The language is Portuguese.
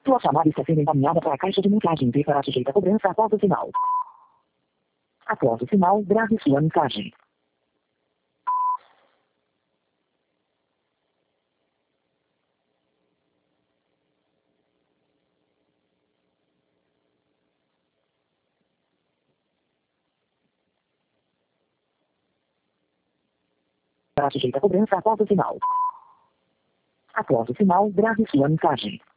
Sua chamada está sendo encaminhada para a caixa de mensagem e será sujeita a cobrança após o sinal. Após o sinal, grave sua mensagem. Será sujeita a cobrança após o sinal. Após o sinal, grave sua mensagem.